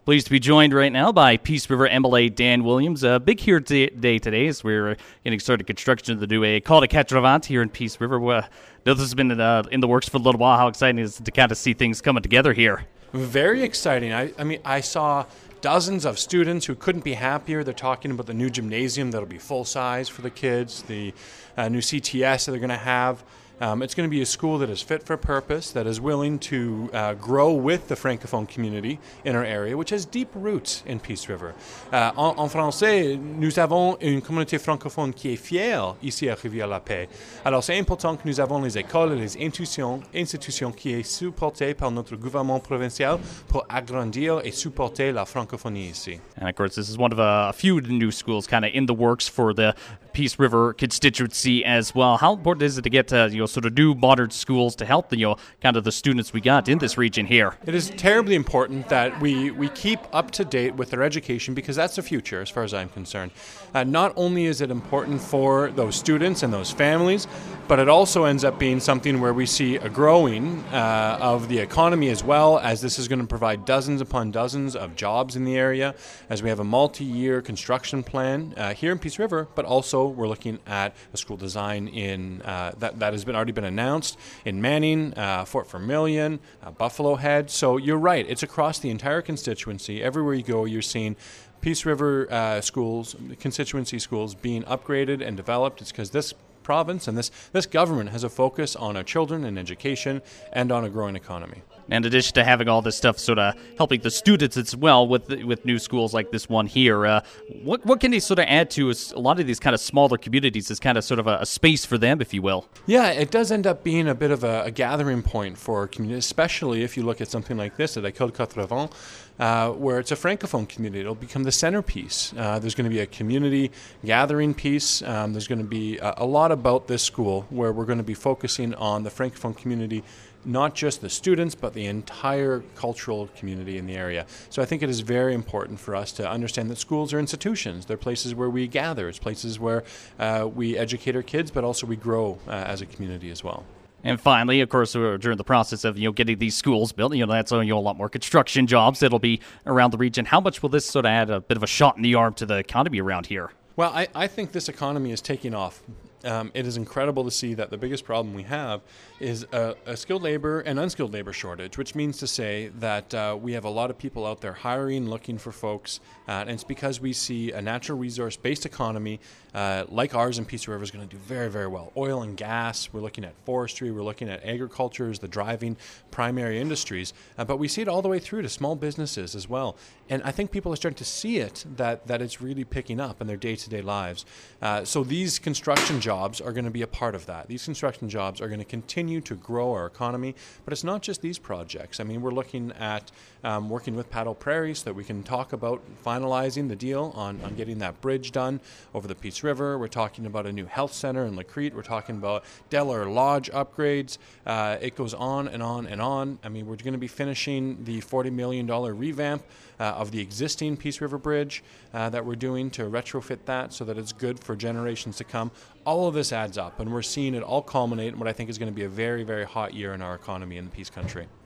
Pleased to be joined right now by Peace River MLA Dan Williams. Big here day today as we're getting started construction of the new École de Quatre Vents here in Peace River. This has been in the works for a little while. How exciting is it to kind of see things coming together here? Very exciting. I saw dozens of students who couldn't be happier. They're talking about the new gymnasium that'll be full size for the kids, the new CTS that they're going to have. It's going to be a school that is fit for purpose, that is willing to grow with the francophone community in our area, which has deep roots in Peace River. En français, nous avons une communauté francophone qui est fière ici à Rivière-la-Paix. Alors c'est important que nous avons les écoles et les institutions qui sont supportées par notre gouvernement provincial pour agrandir et supporter la francophonie ici. And of course, this is one of a few new schools kind of in the works for the Peace River constituency as well. How important is it to get sort of new modern schools to help the kind of the students we got in this region here? It is terribly important that we keep up to date with their education, because that's the future as far as I'm concerned. Not only is it important for those students and those families, but it also ends up being something where we see a growing of the economy, as well as this is going to provide dozens upon dozens of jobs in the area, as we have a multi-year construction plan here in Peace River, but also we're looking at a school design in that has already been announced in Manning, Fort Vermilion, Buffalo Head. So you're right, it's across the entire constituency. Everywhere you go, you're seeing Peace River schools, constituency schools being upgraded and developed. It's because this province and this government has a focus on our children and education and on a growing economy. In addition to having all this stuff sort of helping the students as well with new schools like this one here, what can they sort of add to a lot of these kind of smaller communities as kind of sort of a space for them, if you will? Yeah, it does end up being a bit of a gathering point for communities, especially if you look at something like this at École Quatre Vents, where it's a francophone community. It'll become the centerpiece. There's going to be a community gathering piece. There's going to be a lot about this school where we're going to be focusing on the francophone community, not just the students, but the entire cultural community in the area. So I think it is very important for us to understand that schools are institutions. They're places where we gather. It's places where we educate our kids, but also we grow as a community as well. And finally, of course, during the process of getting these schools built, that's a lot more construction jobs that'll be around the region. How much will this sort of add a bit of a shot in the arm to the economy around here? Well, I think this economy is taking off. It is incredible to see that the biggest problem we have is a skilled labor and unskilled labor shortage, which means to say that we have a lot of people out there hiring, looking for folks, and it's because we see a natural resource-based economy like ours in Peace River is going to do very, very well. Oil and gas, we're looking at forestry, we're looking at agriculture as the driving primary industries, but we see it all the way through to small businesses as well. And I think people are starting to see it, that it's really picking up in their day-to-day lives. So these construction jobs are going to be a part of that. These construction jobs are going to continue to grow our economy, but it's not just these projects. I mean, we're looking at working with Paddle Prairie so that we can talk about finalizing the deal on getting that bridge done over the Peace River. We're talking about a new health center in Lacrete. We're talking about Delaware Lodge upgrades. It goes on and on and on. I mean, we're going to be finishing the $40 million revamp of the existing Peace River Bridge that we're doing to retrofit that so that it's good for generations to come. All of this adds up, and we're seeing it all culminate in what I think is going to be a very, very hot year in our economy in the Peace Country.